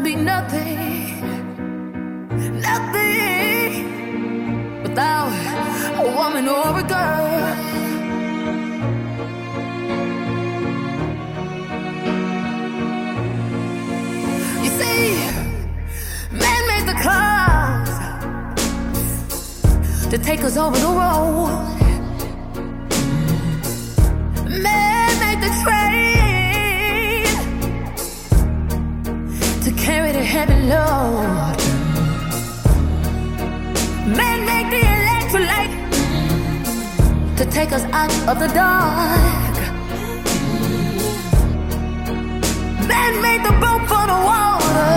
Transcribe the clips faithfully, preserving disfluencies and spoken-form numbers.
be nothing, nothing without a woman or a girl. You see, man made the clouds to take us over the road. Man made the train to carry the heavy load. Man made the electric light to take us out of the dark. Man made the boat for the water,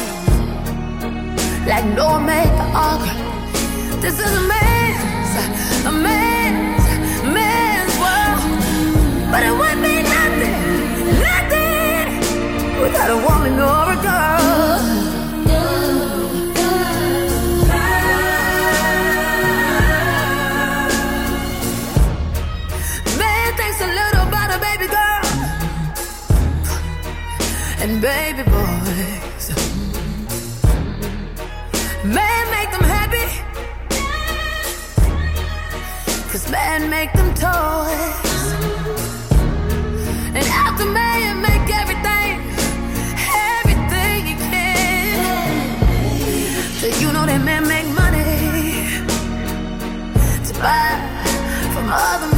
like Noah made the ark. This is a man's, a man's, man's world. But it would be nothing, nothing without a woman or a girl. Man thinks a little about a baby girl and baby boys. Man make them happy, 'cause man make them toys. And after man make everything, everything he can. So you know that man make money to buy from other